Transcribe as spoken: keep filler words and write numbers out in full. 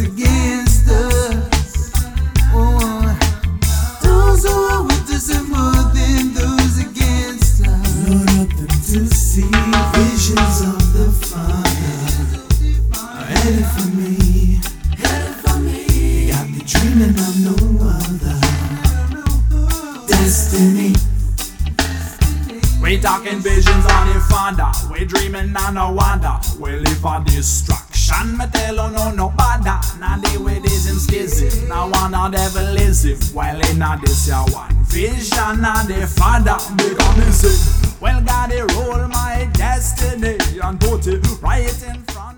those against us. Oh, those who are with us are more than those against us. Lord, help them to see visions of the Father headed for me, headed for me. You got me dreaming of no other destiny. We talking visions on the Father, we dreaming on no wonder. We live for destruction, me tell you no no bother. Now deal with this and skizzy, now one of devil is it. Well in a this ya one vision of the Father become easy. Well God he rule my destiny and put it right in front.